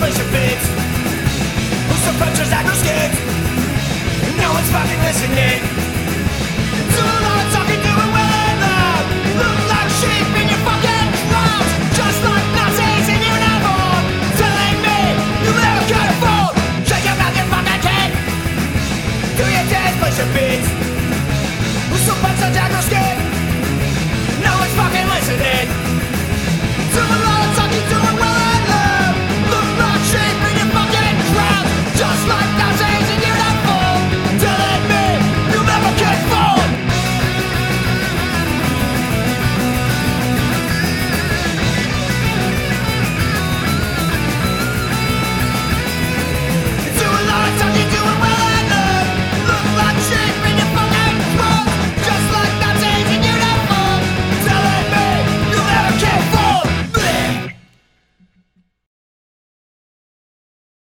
push your fits. Who's some punchers that no skids? No one's fucking listening. Too long talking to a weather. Look like sheep in your fucking crowds. Just like Nazis in uniform. Telling me you never can afford. Shake your mouth, you fucking kid. Do your dance, push your fits. Who's some punchers that no skids?